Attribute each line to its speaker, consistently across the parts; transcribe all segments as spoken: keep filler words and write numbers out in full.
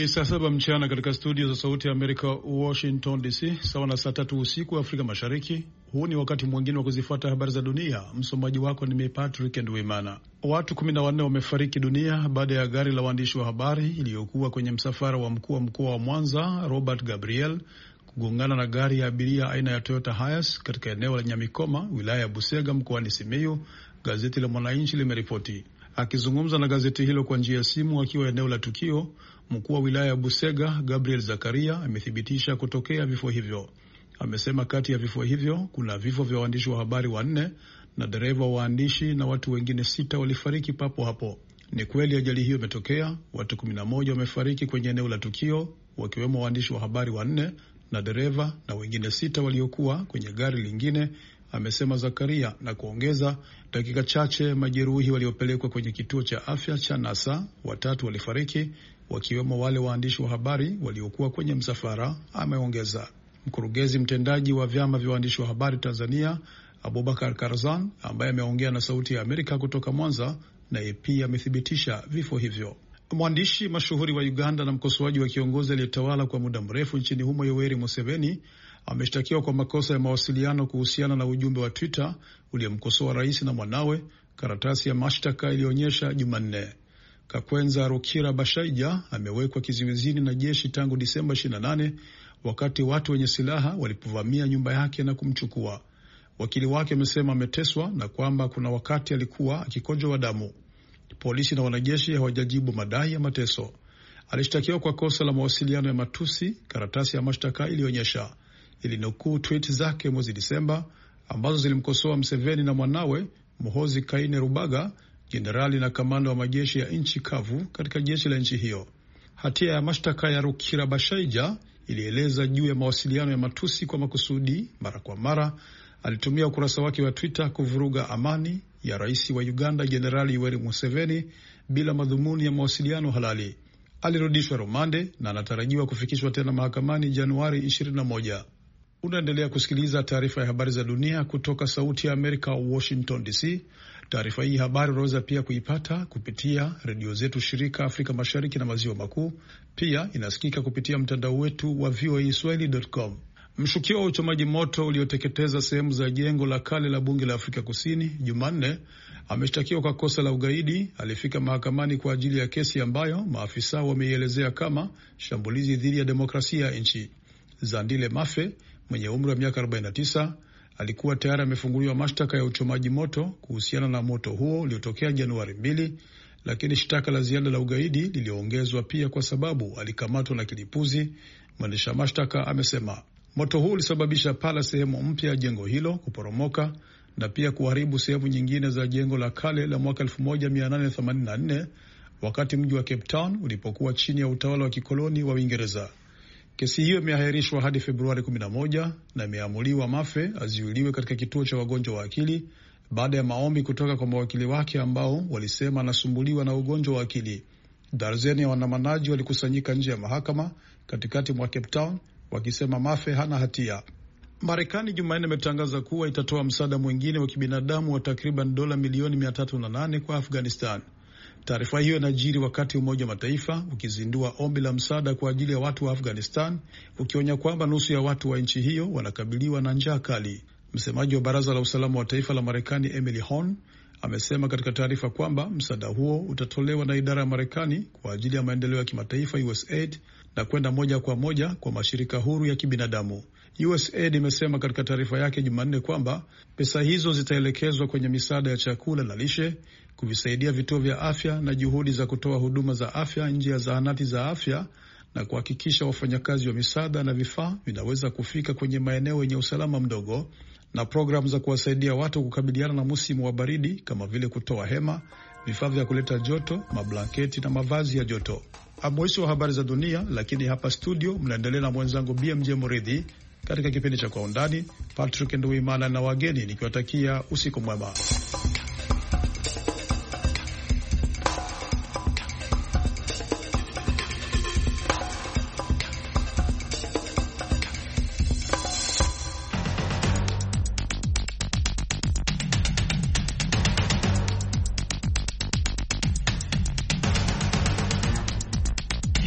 Speaker 1: Ni saa saba mchana katika studio za Sauti ya Amerika, Washington D C, sawa na saa tatu usiku Afrika Mashariki. Huu ni wakati mwingine wa kuzifuata habari za dunia. Msomaji wako ni mimi Patrick Ndwimana. Watu kumi na wanne wamefariki dunia baada ya gari la waandishi wa habari iliyokuwa kwenye msafara wa mkuu wa mkoa wa Mwanza Robert Gabriel kugongana na gari ya abiria aina ya Toyota Hiace katika eneo la Nyamikoma, wilaya ya Busega, mkoani Simiyu, gazeti la Mwananchi limeripoti. Akizungumza na gazeti hilo kwa njia ya simu akiwa eneo la tukio, mkuu wa wilaya ya Busega Gabriel Zakaria amethibitisha kutokea vifo hivyo. Amesema kati ya vifo hivyo kuna vifo vya waandishi wa habari wanne na dereva wa waandishi na watu wengine sita walifariki papo hapo. Ni kweli ajali hiyo imetokea. Watu kumi na moja wamefariki kwenye eneo la tukio, wakiwemo waandishi wa habari wanne na dereva na wengine sita waliokuwa kwenye gari lingine, amesema Zakaria, na kuongeza, dakika chache majeruhi waliopelekwa kwenye kituo cha afya cha Nasa watatu walifariki, wakiwemo wale waandishi wa habari waliokuwa kwenye msafara, ameongeza. Mkurugenzi mtendaji wa vyama vya waandishi wa habari Tanzania Abubakar Karzan, ambaye ameongea na Sauti ya Amerika kutoka Mwanza, naye pia amethibitisha vifo hivyo. Mwandishi mashuhuri wa Uganda na mkosoaji wa kiongozi aliyetawala kwa muda mrefu nchini humo Yoweri Museveni ameshtakiwa kwa makosa ya mawasiliano kuhusiana na ujumbe wa Twitter uliomkosoa rais na mwanawe, karatasi ya mashtaka ilionyesha Jumanne. Kakwenza Rukira Bashaija amewekwa kizuizini na jeshi tangu Disemba ishirini na nane wakati watu wenye silaha walipovamia nyumba yake na kumchukua. Wakili wake amesema ameteswa na kwamba kuna wakati alikuwa akikojoa damu. Polisi na wanajeshi hawajajibu madai ya mateso. Alishtakiwa kwa kosa la mawasiliano ya matusi, karatasi ya mashtaka ilionyesha. Ilinukuu tweet zake mwezi Disemba ambazo zilimkosoa Museveni na mwanawe Muhoozi Kainerubaga, jenerali na kamanda wa majeshi ya nchi kavu katika jeshi la nchi hiyo. Hatia ya mashtaka ya Rukira Bashaija ilieleza juu ya mawasiliano ya matusi kwa makusudi. Mara kwa mara alitumia ukurasa wake wa Twitter kuvuruga amani ya rais wa Uganda Jenerali Yoweri Museveni bila madhumuni ya mawasiliano halali. Alirudishwa rumande na anatarajiwa kufikishwa tena mahakamani Januari ishirini na moja. Unaendelea kusikiliza taarifa ya habari za dunia kutoka Sauti ya Amerika, Washington D C. Taarifa hii habari unaweza pia kuipata kupitia redio zetu shirika Afrika Mashariki na Maziwa Makuu. Pia inasikika kupitia mtandao wetu wa v o a swahili dot com. Mshukiwa wa uchomaji moto ulioteketeza sehemu za jengo la kale la bunge la Afrika Kusini Jumanne ameshtakiwa kwa kosa la ugaidi. Alifika mahakamani kwa ajili ya kesi ambayo maafisa wameielezea kama shambulizi dhidi ya demokrasia ya nchi. Zandile Mafe mwenye umri wa miaka arobaini na tisa alikuwa tayari amefunguliwa mashtaka ya uchomaji moto kuhusiana na moto huo uliotokea Januari mbili, lakini shtaka la ziada la ugaidi liliongezwa pia kwa sababu alikamatwa na kilipuzi. Mwendesha mashtaka amesema moto huu ulisababisha pala sehemu mpya ya jengo hilo kuporomoka na pia kuharibu sehemu nyingine za jengo la kale la mwaka elfu moja mia nane themanini na nne wakati mji wa Cape Town ulipokuwa chini ya utawala wa kikoloni wa Uingereza. Kesi hiyo imeahirishwa hadi Februari kumi na moja na imeamuliwa Mafe aziuliwe katika kituo cha wagonjwa wa akili baada ya maombi kutoka kwa mawakili wake ambao walisema anasumbuliwa na ugonjwa wa akili. Darzeni ya waandamanaji walikusanyika nje ya mahakama katikati mwa Cape Town wakisema Mafe hana hatia. Marekani Jumanne imetangaza kuwa itatoa msaada mwingine wa kibinadamu wa takriban dola milioni mia tatu na nane kwa Afghanistan. Taarifa hiyo inajiri wakati Umoja wa Mataifa ukizindua ombi la msaada kwa ajili ya watu wa Afghanistan, ukionya kwamba nusu ya watu wa nchi hiyo wanakabiliwa na njaa kali. Msemaji wa Baraza la Usalama wa Taifa la Marekani Emily Horn amesema katika taarifa kwamba msaada huo utatolewa na idara ya Marekani kwa ajili ya maendeleo ya kimataifa U S A I D na kwenda moja kwa moja kwa mashirika huru ya kibinadamu. U S A I D imesema katika taarifa yake Jumanne kwamba pesa hizo zitaelekezwa kwenye misaada ya chakula na lishe, kuvisaidia vituo vya afya na juhudi za kutoa huduma za afya nje ya zahanati za afya, na kuhakikisha wafanyakazi wa misaada na vifaa vinaweza kufika kwenye maeneo yenye usalama mdogo, na programu za kuwasaidia watu kukabiliana na msimu wa baridi kama vile kutoa hema, vifaa vya kuleta joto, mablanketi na mavazi ya joto. Mwisho wa habari za dunia, lakini hapa studio mnaendelea na mwenzangu B M J Muridhi katika kipindi cha Kwa Undani. Patrick Ndwimana na wageni nikiwatakia usiku mwema.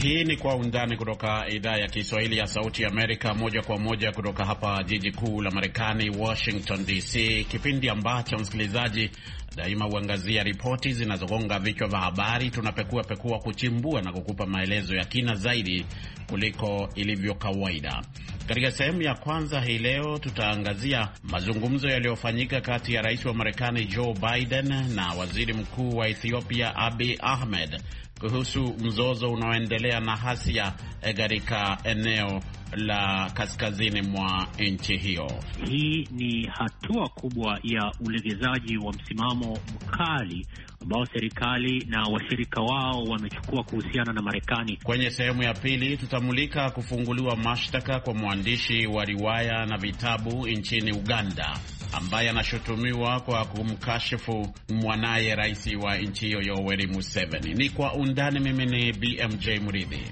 Speaker 2: Hii ni Kwa Undani kutoka idhaa ya Kiswahili ya Sauti ya Amerika, moja kwa moja kutoka hapa jiji kuu la Marekani, Washington D C, kipindi ambacho msikilizaji daima huangazia ripoti zinazogonga vichwa vya habari. Tunapekua pekua, kuchimbua na kukupa maelezo ya kina zaidi kuliko ilivyo kawaida. Katika sehemu ya kwanza hii leo tutaangazia mazungumzo yaliyofanyika kati ya rais wa Marekani Joe Biden na waziri mkuu wa Ethiopia Abiy Ahmed kuhusu mzozo unaoendelea na hasia katika eneo la kaskazini mwa nchi hiyo.
Speaker 3: Hii ni hatua kubwa ya ulegezaji wa msimamo mkali ambao serikali na washirika wao wamechukua kuhusiana na Marekani.
Speaker 2: Kwenye sehemu ya pili tutamulika kufunguliwa mashtaka kwa mwandishi wa riwaya na vitabu nchini Uganda ambaye anashutumiwa kwa kumkashifu mwanaye rais wa nchi hiyo Yoweri Museveni. Ni Kwa Undani. Mimi ni B M J Mridhi.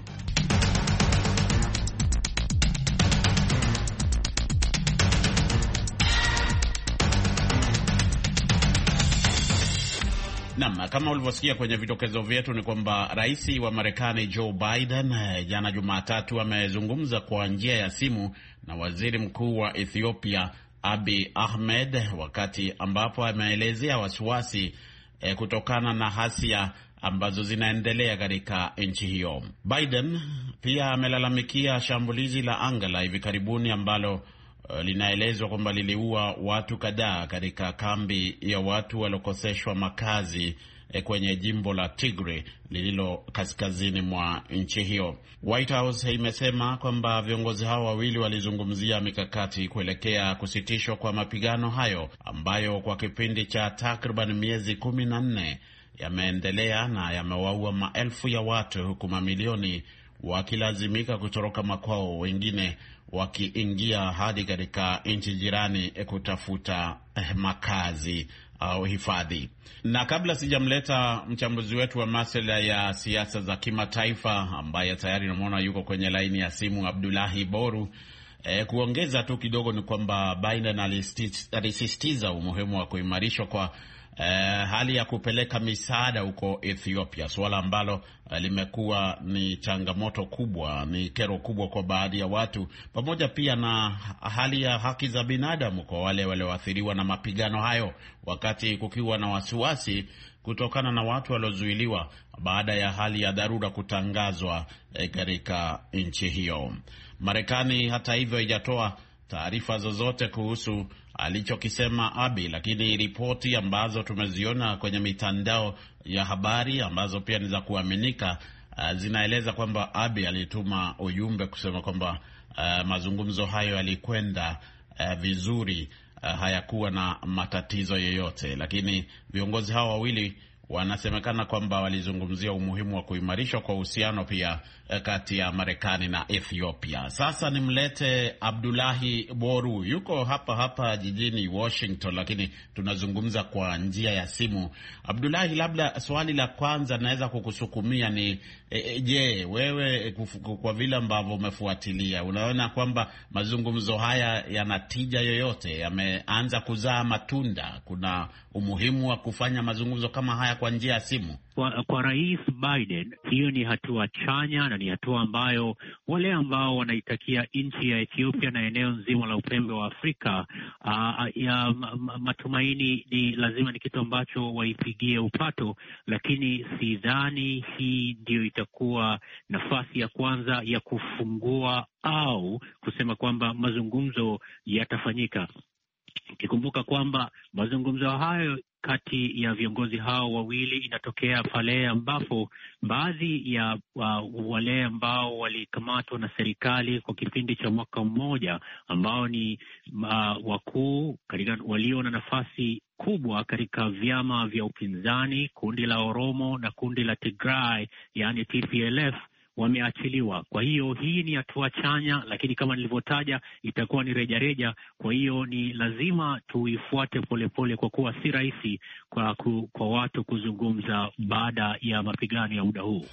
Speaker 2: Naam, kama ulivyosikia kwenye vidokezo vyetu ni kwamba rais wa Marekani Joe Biden jana Jumatatu amezungumza kwa njia ya simu na waziri mkuu wa Ethiopia Abiy Ahmed, wakati ambapo ameelezea wasiwasi eh, kutokana na hasia ambazo zinaendelea katika nchi hiyo. Biden pia amelalamikia shambulizi la anga la hivi karibuni ambalo uh, linaelezwa kwamba liliua watu kadhaa katika kambi ya watu waliokoseshwa makazi eh, kwenye jimbo la Tigray lililo kaskazini mwa nchi hiyo. White House imesema kwamba viongozi hao wawili walizungumzia mikakati kuelekea kusitishwa kwa mapigano hayo ambayo kwa kipindi cha takriban miezi kumi na nne yameendelea na yamewaua maelfu ya watu, huku mamilioni wakilazimika kutoroka makwao, wengine wakiingia hadi katika nchi jirani kutafuta eh, makazi au hifadhi. Na kabla sijamleta mchambuzi wetu wa masuala ya siasa za kimataifa ambaye tayari namuona yuko kwenye laini ya simu, Abdullahi Boru, eh, kuongeza tu kidogo ni kwamba Biden alisisitiza umuhimu wa kuimarishwa kwa Eh, hali ya kupeleka misaada huko Ethiopia, swala ambalo eh, limekuwa ni changamoto kubwa, ni kero kubwa kwa baadhi ya watu, pamoja pia na hali ya haki za binadamu kwa wale walioathiriwa na mapigano hayo, wakati kukiwa na wasiwasi kutokana na watu waliozuiliwa baada ya hali ya dharura kutangazwa eh, katika nchi hiyo. Marekani hata hivyo haijatoa taarifa zozote kuhusu alichokisema Abiy, lakini ripoti ambazo tumeziona kwenye mitandao ya habari ambazo pia ni za kuaminika uh, zinaeleza kwamba Abiy alituma ujumbe kusema kwamba uh, mazungumzo hayo yalikwenda uh, vizuri, uh, hayakuwa na matatizo yoyote, lakini viongozi hao wawili wanasemekana kwamba walizungumzia umuhimu wa kuimarishwa kwa uhusiano pia kati ya Marekani na Ethiopia. Sasa nimlete Abdullahi Boru, yuko hapa hapa jijini Washington, lakini tunazungumza kwa njia ya simu. Abdullahi, labda swali la kwanza naweza kukusukumia ni e, je, wewe kufu, kwa vile ambavyo umefuatilia, unaona kwamba mazungumzo haya yanatija yoyote, yameanza kuzaa matunda? Kuna umuhimu wa kufanya mazungumzo kama haya kwa njia ya simu?
Speaker 3: Kwa, kwa Rais Biden hiyo ni hatua chanya na ni hatua ambayo wale ambao wanaitakia nchi ya Ethiopia na eneo nzima la upembe wa Afrika uh, ya matumaini, ni lazima ni kitu ambacho waipigie upato, lakini sidhani hii ndio itakuwa nafasi ya kwanza ya kufungua au kusema kwamba mazungumzo yatafanyika. Ukikumbuka kwamba mazungumzo hayo kati ya viongozi hao wawili inatokea pale ambapo baadhi ya uh, wale ambao walikamatwa na serikali kwa kipindi cha mwaka mmoja, ambao ni uh, wakuu katika walio na nafasi kubwa katika vyama vya upinzani, kundi la Oromo na kundi la Tigray, yani T P L F, wameachiliwa. Kwa hiyo hii ni hatua chanya, lakini kama nilivyotaja itakuwa ni rejareja. Kwa hiyo ni lazima tuifuate polepole, kwa kuwa si rahisi kwa, kwa watu kuzungumza baada ya mapigano ya muda huu.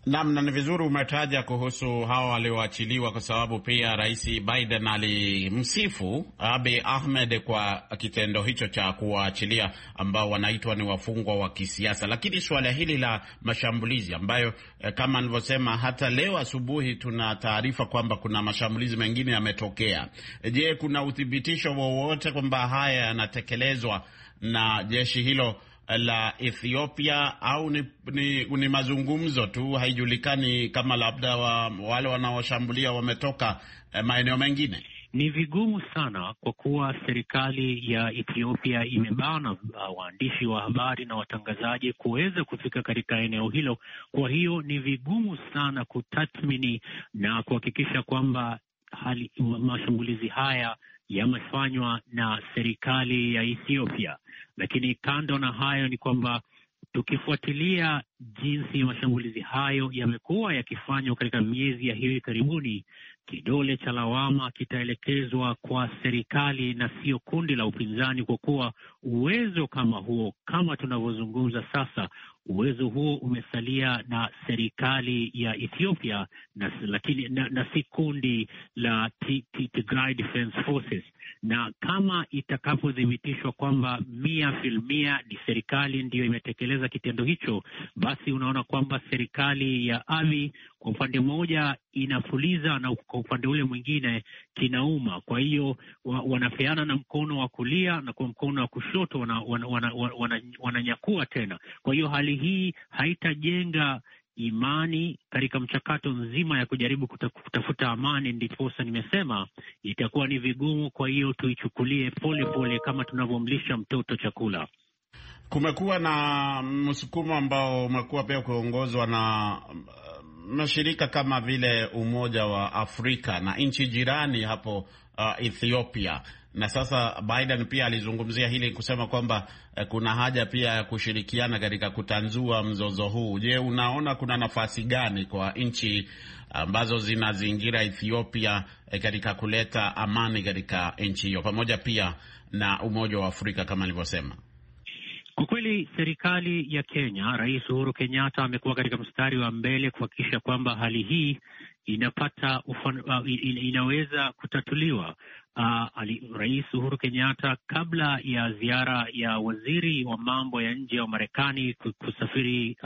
Speaker 2: Naam, na ni vizuri umetaja kuhusu hao walioachiliwa, kwa sababu pia Rais Biden alimsifu Abiy Ahmed kwa kitendo hicho cha kuwaachilia ambao wanaitwa ni wafungwa wa kisiasa. Lakini suala hili la mashambulizi ambayo eh, kama nilivyosema, hata leo asubuhi tuna taarifa kwamba kuna mashambulizi mengine yametokea. Je, kuna uthibitisho wowote kwamba haya yanatekelezwa na jeshi hilo la Ethiopia au ni, ni, ni mazungumzo tu? Haijulikani kama labda wa, wale wanaoshambulia wametoka eh, maeneo mengine.
Speaker 3: Ni vigumu sana kwa kuwa serikali ya Ethiopia imebana uh, waandishi wa habari na watangazaji kuweza kufika katika eneo hilo. Kwa hiyo ni vigumu sana kutathmini na kuhakikisha kwamba hali mashambulizi haya yamefanywa na serikali ya Ethiopia. Lakini kando na hayo ni kwamba tukifuatilia jinsi mashambulizi hayo yamekuwa yakifanywa katika miezi ya hivi karibuni, kidole cha lawama kitaelekezwa kwa serikali na sio kundi la upinzani, kwa kuwa uwezo kama huo, kama tunavyozungumza sasa, uwezo huo umesalia na serikali ya Ethiopia na, lakini, na, na si kundi la Tigray Defense Forces. Na kama itakapothibitishwa kwamba mia filmia ni serikali ndiyo imetekeleza kitendo hicho, basi unaona kwamba serikali ya Abiy kwa upande mmoja inafuliza na kwa upande ule mwingine kinauma. Kwa hiyo wa, wanapeana na mkono wa kulia na kwa mkono wa kushoto wananyakua wana, wana, wana, wana tena. Kwa hiyo hali hii haitajenga imani katika mchakato nzima ya kujaribu kuta, kutafuta amani. Ndiposa nimesema itakuwa ni vigumu. Kwa hiyo tuichukulie pole pole kama tunavyomlisha mtoto chakula.
Speaker 2: Kumekuwa na msukumo ambao umekuwa pia kuongozwa na mashirika kama vile Umoja wa Afrika na nchi jirani hapo uh, Ethiopia. Na sasa Biden pia alizungumzia hili kusema kwamba eh, kuna haja pia ya kushirikiana katika kutanzua mzozo huu. Je, unaona kuna nafasi gani kwa nchi ambazo zinazingira Ethiopia eh, katika kuleta amani katika nchi hiyo, pamoja pia na Umoja wa Afrika kama nilivyosema?
Speaker 3: Kwa kweli serikali ya Kenya, Rais Uhuru Kenyatta amekuwa katika mstari wa mbele kuhakikisha kwamba hali hii inapata ufan, uh, in, inaweza kutatuliwa. Uh, ali, Rais Uhuru Kenyatta kabla ya ziara ya waziri wa mambo ya nje wa Marekani kusafiri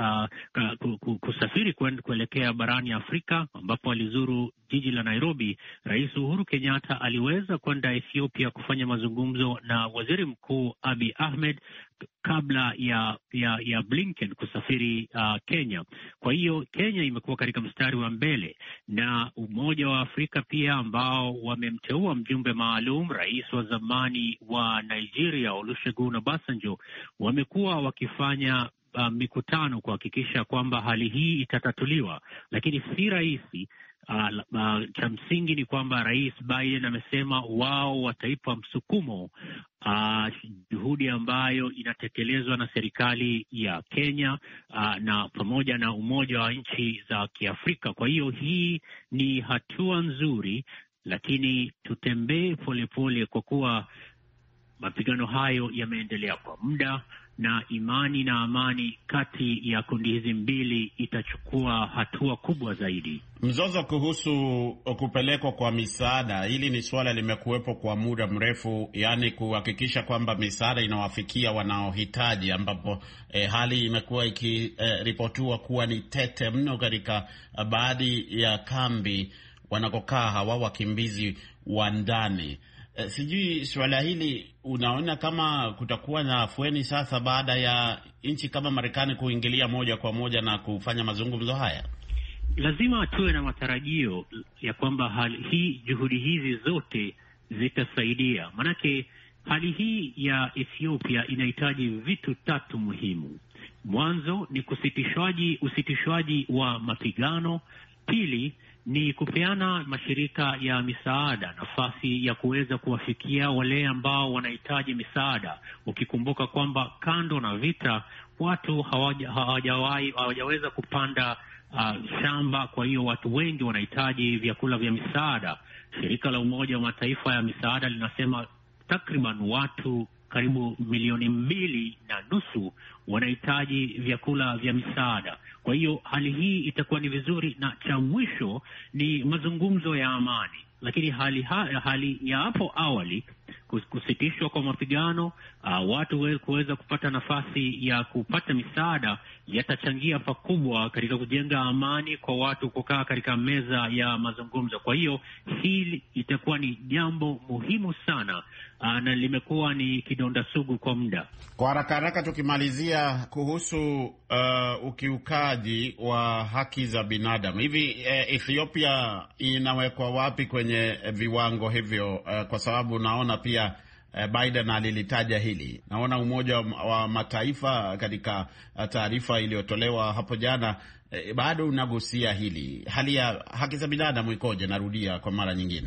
Speaker 3: uh, kusafiri kuelekea barani Afrika, ambapo alizuru jiji la Nairobi, Rais Uhuru Kenyatta aliweza kwenda Ethiopia kufanya mazungumzo na Waziri Mkuu Abiy Ahmed kabla ya ya ya Blinken kusafiri uh, Kenya. Kwa hiyo Kenya imekuwa katika mstari wa mbele, na Umoja wa Afrika pia ambao wamemteua mjumbe maalum, rais wa zamani wa Nigeria Olusegun Obasanjo, wamekuwa wakifanya uh, mikutano kuhakikisha kwamba hali hii itatatuliwa, lakini si rahisi. Uh, uh, cha msingi ni kwamba Rais Biden amesema wao wataipa msukumo uh, juhudi ambayo inatekelezwa na serikali ya Kenya uh, na pamoja na Umoja wa Nchi za Kiafrika. Kwa hiyo hii ni hatua nzuri, lakini tutembee polepole kwa kuwa mapigano hayo yameendelea kwa muda, na imani na amani kati ya kundi hizi mbili itachukua hatua kubwa zaidi.
Speaker 2: Mzozo kuhusu kupelekwa kwa misaada, hili ni suala limekuwepo kwa muda mrefu, yani kuhakikisha kwamba misaada inawafikia wanaohitaji, ambapo eh, hali imekuwa ikiripotiwa eh, kuwa ni tete mno katika uh, baadhi ya kambi wanakokaa hawa wakimbizi wa ndani. Uh, sijui suala hili unaona kama kutakuwa na afueni sasa baada ya nchi kama Marekani kuingilia moja kwa moja na kufanya mazungumzo haya?
Speaker 3: Lazima tuwe na matarajio ya kwamba hali hii, juhudi hizi zote zitasaidia. Manake hali hii ya Ethiopia inahitaji vitu tatu muhimu. Mwanzo ni kusitishwaji usitishwaji wa mapigano. Pili ni kupeana mashirika ya misaada nafasi ya kuweza kuwafikia wale ambao wanahitaji misaada, ukikumbuka kwamba kando na vita watu hawajawahi hawajaweza kupanda uh, shamba. Kwa hiyo watu wengi wanahitaji vyakula vya misaada. Shirika la Umoja wa Mataifa ya misaada linasema takriban watu karibu milioni mbili na nusu wanahitaji vyakula vya misaada. Kwa hiyo hali hii itakuwa ni vizuri, na cha mwisho ni mazungumzo ya amani. Lakini hali, ha, hali ya hapo awali kusitishwa kwa mapigano, uh, watu kuweza kupata nafasi ya kupata misaada yatachangia pakubwa katika kujenga amani kwa watu kukaa katika meza ya mazungumzo. Kwa hiyo hili itakuwa ni jambo muhimu sana, uh, na limekuwa ni kidonda sugu kwa muda.
Speaker 2: Kwa haraka haraka tukimalizia kuhusu uh, ukiukaji wa haki za binadamu, hivi uh, Ethiopia inawekwa wapi kwenye viwango hivyo? Uh, kwa sababu naona pia Biden alilitaja hili. Naona Umoja wa Mataifa katika taarifa iliyotolewa hapo jana eh, bado unagusia hili. Hali ya haki za binadamu ikoje? Narudia kwa mara nyingine.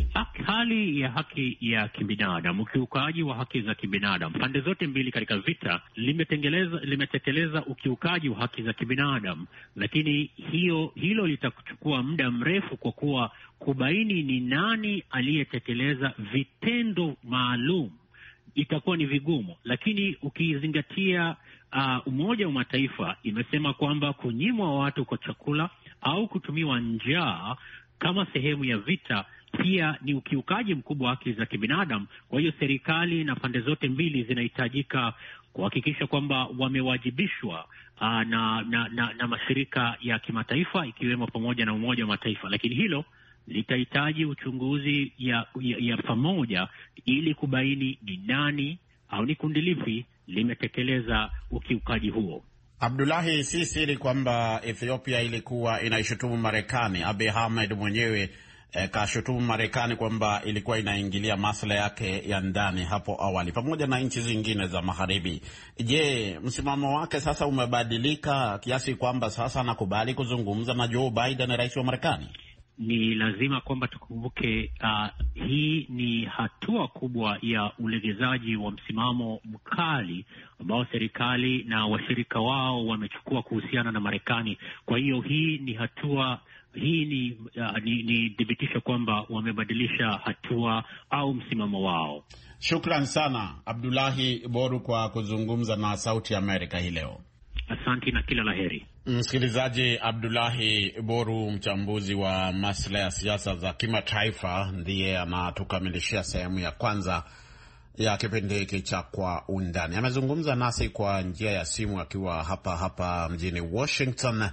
Speaker 3: Hali ya haki ya kibinadamu, ukiukaji wa haki za kibinadamu, pande zote mbili katika vita limetekeleza limetekeleza ukiukaji wa haki za kibinadamu, lakini hiyo hilo litachukua muda mrefu, kwa kuwa kubaini ni nani aliyetekeleza vitendo maalum itakuwa ni vigumu. Lakini ukizingatia uh, Umoja wa Mataifa imesema kwamba kunyimwa watu kwa chakula au kutumiwa njaa kama sehemu ya vita pia ni ukiukaji mkubwa wa haki za kibinadamu. Kwa hiyo serikali na pande zote mbili zinahitajika kuhakikisha kwamba wamewajibishwa uh, na, na, na, na mashirika ya kimataifa ikiwemo pamoja na Umoja wa Mataifa. Lakini hilo litahitaji uchunguzi ya, ya, ya pamoja ili kubaini ni nani au ni kundi lipi limetekeleza ukiukaji huo.
Speaker 2: Abdullahi, si siri kwamba Ethiopia ilikuwa inaishutumu Marekani. Abiy Ahmed mwenyewe eh, kashutumu Marekani kwamba ilikuwa inaingilia masuala yake ya ndani hapo awali pamoja na nchi zingine za magharibi. Je, msimamo wake sasa umebadilika kiasi kwamba sasa anakubali kuzungumza na Joe Biden, rais wa Marekani?
Speaker 3: Ni lazima kwamba tukumbuke, uh, hii ni hatua kubwa ya ulegezaji wa msimamo mkali ambao serikali na washirika wao wamechukua kuhusiana na Marekani. Kwa hiyo hii ni hatua hii ni uh, ni, ni dhibitisho kwamba wamebadilisha hatua au msimamo wao.
Speaker 2: Shukran sana Abdullahi Boru kwa kuzungumza na Sauti Amerika hii leo.
Speaker 3: Asante na kila laheri.
Speaker 2: Msikilizaji, Abdullahi Boru, mchambuzi wa masuala ya siasa za kimataifa, ndiye anatukamilishia sehemu ya kwanza ya kipindi hiki cha Kwa Undani. Amezungumza nasi kwa njia ya simu akiwa hapa hapa mjini Washington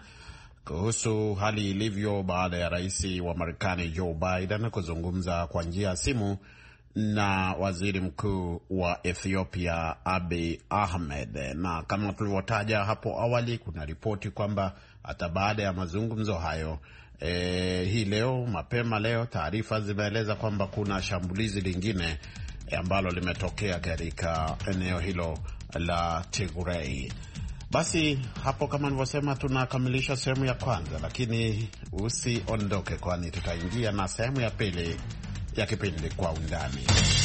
Speaker 2: kuhusu hali ilivyo baada ya rais wa Marekani Joe Biden kuzungumza kwa njia ya simu na waziri mkuu wa Ethiopia Abiy Ahmed. Na kama tulivyotaja hapo awali, kuna ripoti kwamba hata baada ya mazungumzo hayo e, hii leo mapema leo taarifa zimeeleza kwamba kuna shambulizi lingine e, ambalo limetokea katika eneo hilo la Tigray. Basi hapo kama nilivyosema tunakamilisha sehemu ya kwanza, lakini usiondoke, kwani tutaingia na sehemu ya pili ya kipindi Kwa Undani.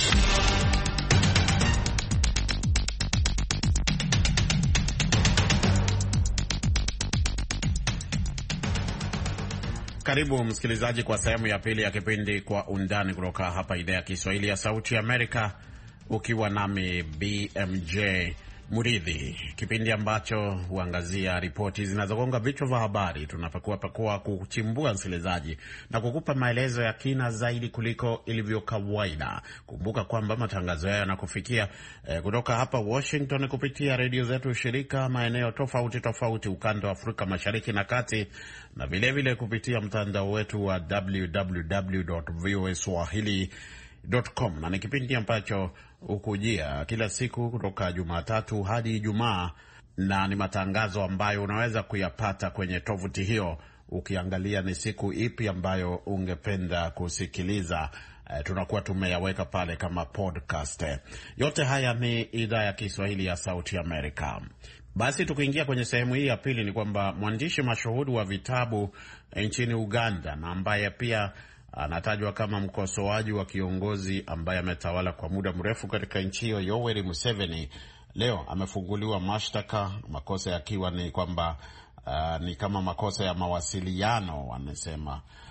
Speaker 2: Karibu msikilizaji kwa sehemu ya pili ya kipindi Kwa Undani kutoka hapa idhaa ya Kiswahili ya Sauti Amerika, ukiwa nami B M J Muridhi, kipindi ambacho huangazia ripoti zinazogonga vichwa vya habari. Tunapekua pekua kuchimbua msikilizaji na kukupa maelezo ya kina zaidi kuliko ilivyo kawaida. Kumbuka kwamba matangazo haya yanakufikia eh, kutoka hapa Washington kupitia redio zetu shirika maeneo tofauti tofauti ukanda wa Afrika Mashariki na Kati, na vile vile kupitia mtandao wetu wa w w w dot voa swahili dot com. Na ni kipindi ambacho ukujia kila siku kutoka Jumatatu hadi Ijumaa, na ni matangazo ambayo unaweza kuyapata kwenye tovuti hiyo ukiangalia ni siku ipi ambayo ungependa kusikiliza. E, tunakuwa tumeyaweka pale kama podcast. Yote haya ni idhaa ya Kiswahili ya Sauti Amerika. Basi tukiingia kwenye sehemu hii ya pili, ni kwamba mwandishi mashuhuri wa vitabu nchini Uganda na ambaye pia anatajwa kama mkosoaji wa kiongozi ambaye ametawala kwa muda mrefu katika nchi hiyo, Yoweri Museveni, leo amefunguliwa mashtaka, makosa yakiwa ni kwamba uh, ni kama makosa ya mawasiliano wanasema.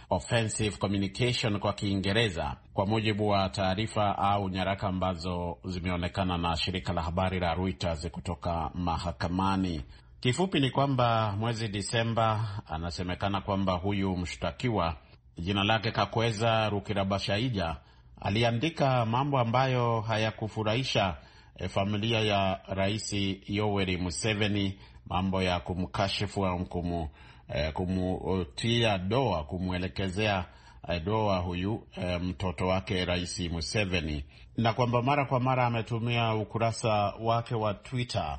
Speaker 2: offensive communication kwa Kiingereza, kwa mujibu wa taarifa au nyaraka ambazo zimeonekana na shirika la habari la Reuters kutoka mahakamani. Kifupi ni kwamba mwezi Disemba anasemekana kwamba huyu mshtakiwa, jina lake Kakweza Rukirabashaija, aliandika mambo ambayo hayakufurahisha e, familia ya Rais Yoweri Museveni, mambo ya kumkashifu au kumu, e, kumutia doa, kumwelekezea e, doa huyu e, mtoto wake Rais Museveni, na kwamba mara kwa mara ametumia ukurasa wake wa Twitter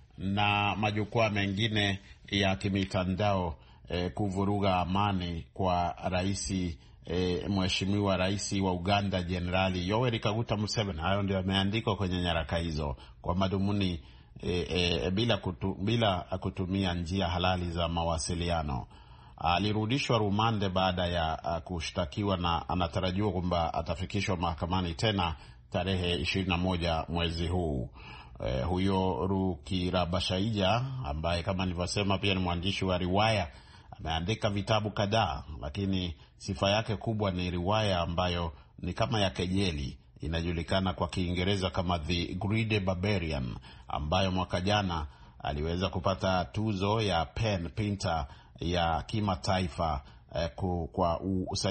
Speaker 2: na majukwaa mengine ya kimitandao eh, kuvuruga amani kwa rais eh, mheshimiwa rais wa Uganda Jenerali Yoweri Kaguta Museveni. Hayo ndio yameandikwa kwenye nyaraka hizo kwa madhumuni eh, eh, bila, kutu, bila kutumia njia halali za mawasiliano. Alirudishwa rumande baada ya uh, kushtakiwa na anatarajiwa kwamba atafikishwa mahakamani tena tarehe ishirini na moja mwezi huu. Eh, huyo Rukirabashaija ambaye kama nilivyosema pia ni mwandishi wa riwaya, ameandika vitabu kadhaa, lakini sifa yake kubwa ni riwaya ambayo ni kama ya kejeli, inajulikana kwa Kiingereza kama The Greedy Barbarian, ambayo mwaka jana aliweza kupata tuzo ya Pen Pinter ya kimataifa eh, kwa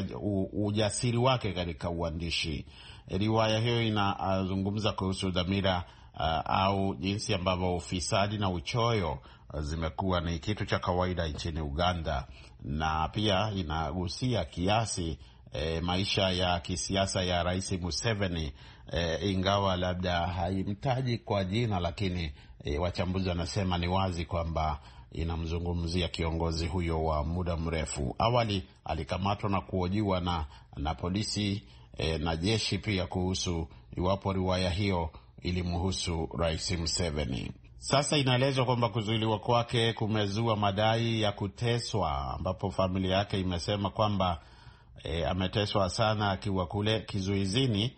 Speaker 2: ujasiri wake katika uandishi. Riwaya hiyo inazungumza kuhusu dhamira Uh, au jinsi ambavyo ufisadi na uchoyo uh, zimekuwa ni kitu cha kawaida nchini Uganda, na pia inagusia kiasi eh, maisha ya kisiasa ya Rais Museveni, eh, ingawa labda haimtaji kwa jina, lakini eh, wachambuzi wanasema ni wazi kwamba inamzungumzia kiongozi huyo wa muda mrefu. Awali alikamatwa na kuhojiwa na, na polisi eh, na jeshi pia kuhusu iwapo riwaya hiyo ilimhusu Rais Museveni. Sasa inaelezwa kwamba kuzuiliwa kwake kumezua madai ya kuteswa, ambapo familia yake imesema kwamba e, ameteswa sana akiwa kule kizuizini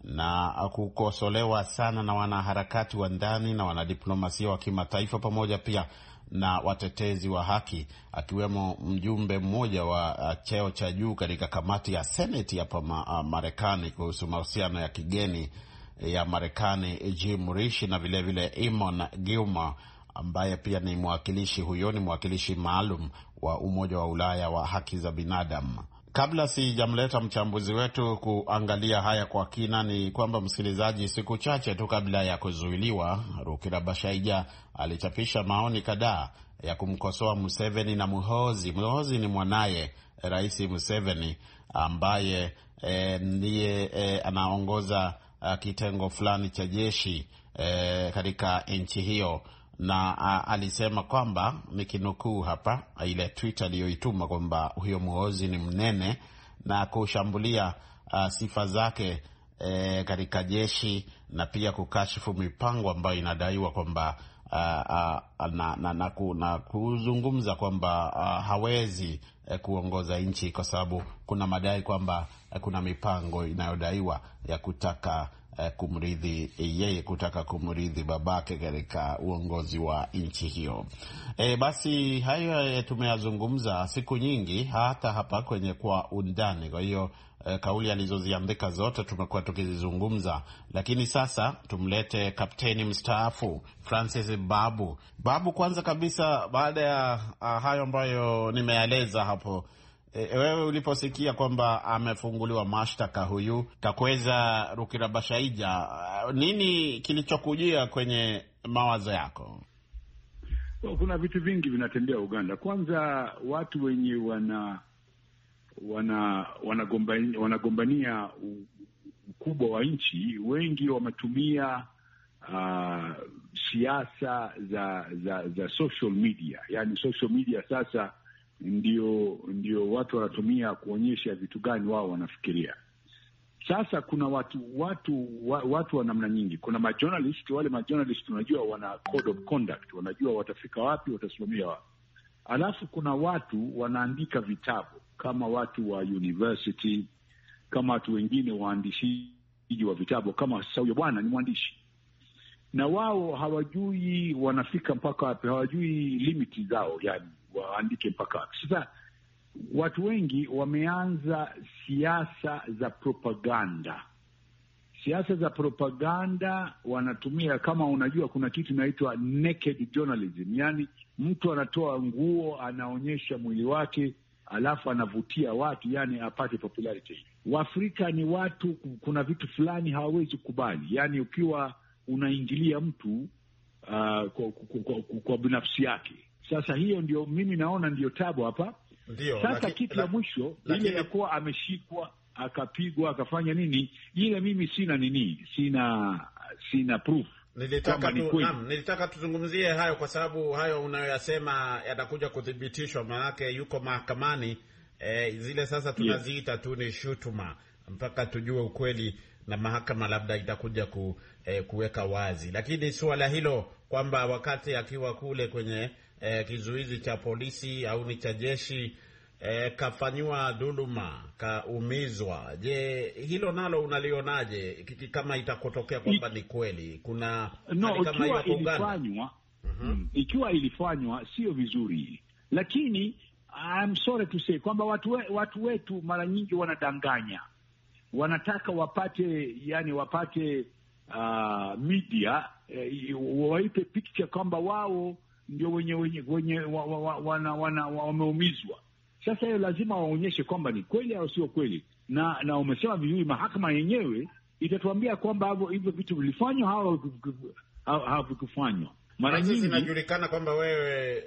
Speaker 2: na kukosolewa sana na wanaharakati wa ndani na wanadiplomasia wa kimataifa pamoja pia na watetezi wa haki, akiwemo mjumbe mmoja wa cheo cha juu katika kamati ya Senate hapa ma, Marekani kuhusu mahusiano ya kigeni ya Marekani, Jim Risch, na vile vile Eamon Gilmore ambaye pia ni mwakilishi, huyo ni mwakilishi maalum wa Umoja wa Ulaya wa haki za binadamu. Kabla sijamleta mchambuzi wetu kuangalia haya kwa kina, ni kwamba msikilizaji, siku chache tu kabla ya kuzuiliwa, Rukirabashaija alichapisha maoni kadhaa ya kumkosoa Museveni na Muhoozi. Muhoozi ni mwanaye Rais Museveni ambaye eh, ndiye eh, anaongoza Uh, kitengo fulani cha jeshi eh, katika nchi hiyo, na uh, alisema kwamba, nikinukuu hapa ile tweet aliyoituma, kwamba huyo Muhoozi ni mnene na kushambulia uh, sifa zake eh, katika jeshi, na pia kukashifu mipango ambayo inadaiwa kwamba uh, uh, na, na, na, na kuzungumza kwamba uh, hawezi eh, kuongoza nchi kwa sababu kuna madai kwamba eh, kuna mipango inayodaiwa ya kutaka eh, kumrithi yeye, kutaka kumrithi babake katika uongozi wa nchi hiyo. Eh, basi hayo eh, tumeyazungumza siku nyingi hata hapa kwenye Kwa Undani. Kwa hiyo eh, kauli alizoziandika zote tumekuwa tukizizungumza, lakini sasa tumlete kapteni mstaafu Francis Babu. Babu, kwanza kabisa, baada ya uh, hayo ambayo nimeeleza hapo, e, wewe uliposikia kwamba amefunguliwa mashtaka huyu Kakweza Rukirabashaija, uh, nini kilichokujia kwenye mawazo yako?
Speaker 4: Kuna vitu vingi vinatembea Uganda. Kwanza, watu wenye wana wana wanagombania wanagombania ukubwa wa nchi, wengi wametumia uh, siasa za za za social media. Yani social media sasa ndio ndio watu wanatumia kuonyesha vitu gani wao wanafikiria. Sasa kuna watu watu watu wa namna nyingi. Kuna majournalist, wale majournalist tunajua wana code of conduct, wanajua watafika wapi, watasimamia wapi. Alafu kuna watu wanaandika vitabu kama watu wa university, kama watu wengine waandishi wa vitabu, kama sasa huyo bwana ni mwandishi, na wao hawajui wanafika mpaka wapi, hawajui limiti zao, yani waandike mpaka wapi. Sasa watu wengi wameanza siasa za propaganda. Siasa za propaganda wanatumia, kama unajua, kuna kitu inaitwa naked journalism, yani mtu anatoa nguo, anaonyesha mwili wake, alafu anavutia watu, yani apate popularity. Waafrika ni watu, kuna vitu fulani hawawezi kukubali, yani ukiwa unaingilia mtu uh, kwa, kwa, kwa, kwa binafsi yake. Sasa hiyo ndio mimi naona ndio tabu hapa.
Speaker 5: Ndio,
Speaker 4: sasa
Speaker 5: laki,
Speaker 4: kitu
Speaker 5: la,
Speaker 4: ya mwisho
Speaker 5: lakini...
Speaker 4: ile ya kuwa ameshikwa akapigwa akafanya nini, ile mimi sina nini, sina sina proof.
Speaker 5: Nilitaka tu, naam, nilitaka tuzungumzie hayo kwa sababu hayo unayoyasema yatakuja kuthibitishwa, maanake yuko mahakamani. E, zile sasa tunaziita tu ni shutuma mpaka tujue ukweli, na mahakama labda itakuja ku, e, kuweka wazi. Lakini suala hilo kwamba wakati akiwa kule kwenye e, kizuizi cha polisi au ni cha jeshi e, kafanywa dhuluma, kaumizwa, je, hilo nalo unalionaje kama itakotokea kwamba ni kweli? Kuna
Speaker 4: no, kama ikiwa ilifanywa
Speaker 5: uh-huh.
Speaker 4: ikiwa ilifanywa sio vizuri, lakini I'm sorry to say kwamba watu, we, watu wetu mara nyingi wanadanganya, wanataka wapate, yani wapate uh, media eh, waipe picture kwamba wao ndio wenye wenye, wenye wa, wa, wa, wana, wana, wameumizwa. Sasa hiyo lazima waonyeshe kwamba ni kweli au sio kweli, na na umesema vizuri, mahakama yenyewe itatuambia kwamba hivyo vitu vilifanywa au havikufanywa.
Speaker 5: Mara nyingi zinajulikana kwamba wewe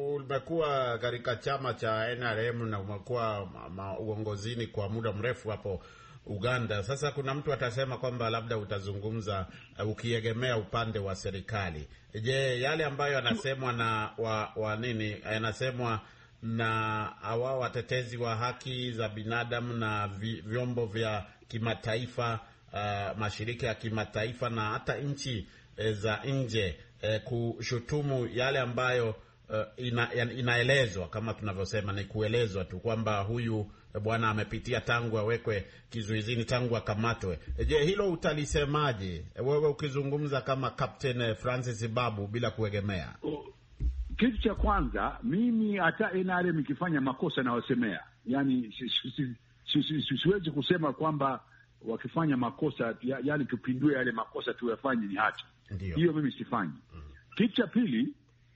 Speaker 5: umekuwa katika chama cha N R M na umekuwa uongozini kwa muda mrefu hapo Uganda. Sasa kuna mtu atasema kwamba labda utazungumza uh, ukiegemea upande wa serikali. Je, yale ambayo yanasemwa na wa, wa nini yanasemwa na hawa watetezi wa haki za binadamu na vi, vyombo vya kimataifa, uh, mashirika ya kimataifa na hata nchi eh, za nje eh, kushutumu yale ambayo uh, ina, inaelezwa, kama tunavyosema ni kuelezwa tu kwamba huyu bwana amepitia tangu awekwe kizuizini, tangu akamatwe. Je, hilo utalisemaje wewe ukizungumza kama Captain Francis Babu bila kuegemea?
Speaker 4: Kitu cha kwanza, mimi hata N R M ikifanya makosa na wasemea, yani siwezi kusema kwamba wakifanya makosa yani tupindue yale makosa tuyafanye ni haki. Hiyo mimi sifanyi. Mm. Kitu cha pili,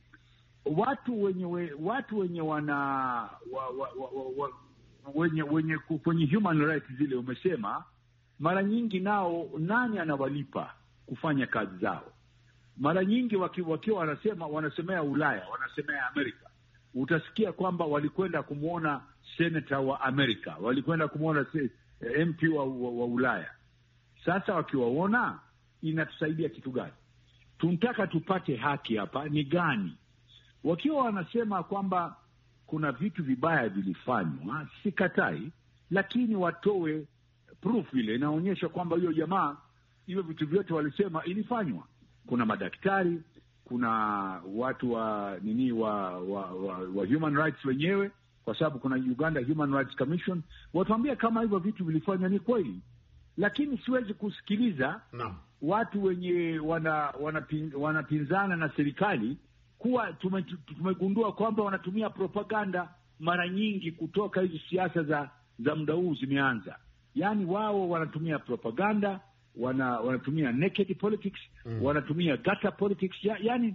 Speaker 4: watu wenye we, watu wenye wana wa, wa, wa, wa, wenye wenye kwenye human rights zile umesema, mara nyingi nao nani anawalipa kufanya kazi zao? Mara nyingi wakiwa waki wanasema wanasemea Ulaya, wanasemea Amerika. Utasikia kwamba walikwenda kumuona senator wa Amerika, walikwenda kumuona M P wa, wa, wa Ulaya. Sasa wakiwaona inatusaidia kitu gani? Tunataka tupate haki hapa ni gani? Wakiwa wanasema kwamba kuna vitu vibaya vilifanywa, sikatai, lakini watoe proof ile inaonyesha kwamba hiyo jamaa hiyo vitu vyote walisema ilifanywa. Kuna madaktari, kuna watu wa nini wa wa, wa, wa human rights wenyewe, kwa sababu kuna Uganda Human Rights Commission, watuambia kama hivyo vitu vilifanywa ni kweli. Lakini siwezi kusikiliza no. watu wenye wana wanapin, wanapinzana na serikali kuwa tumegundua kwamba wanatumia propaganda mara nyingi kutoka hizi siasa za za muda huu zimeanza. Yaani wao wanatumia propaganda, wana wanatumia naked politics, mm. wanatumia gutter politics. Ya, yani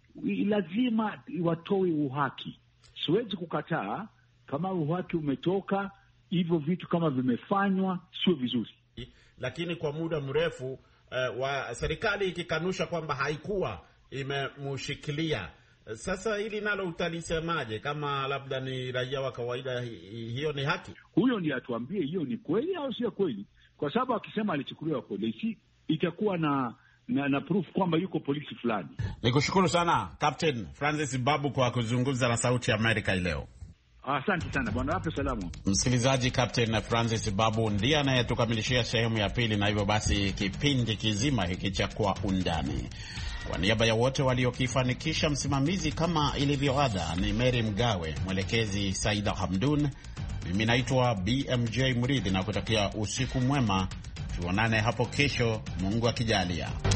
Speaker 4: lazima watoe uhaki. Siwezi kukataa kama uhaki umetoka, hivyo vitu kama vimefanywa sio vizuri.
Speaker 5: Lakini kwa muda mrefu uh, wa serikali ikikanusha kwamba haikuwa imemshikilia. Sasa hili nalo utalisemaje kama labda ni raia wa kawaida? Hiyo ni haki?
Speaker 4: Huyo ndiye atuambie hiyo ni kweli au sio kweli, kwa sababu akisema alichukuliwa polisi itakuwa na na, na proof kwamba yuko polisi fulani.
Speaker 2: Nikushukuru sana Captain Francis Babu kwa kuzungumza na Sauti ya Amerika leo.
Speaker 4: Asante sana bwana, wape salamu.
Speaker 2: Msikilizaji, Captain Francis Babu ndiye anayetukamilishia sehemu ya pili, na hivyo basi kipindi kizima hiki cha Kwa Undani. Kwa niaba ya wote waliokifanikisha, msimamizi kama ilivyoada ni Mary Mgawe, mwelekezi Saida Hamdun, mimi naitwa B M J Mridhi na kutakia usiku mwema. Tuonane hapo kesho, Mungu akijalia.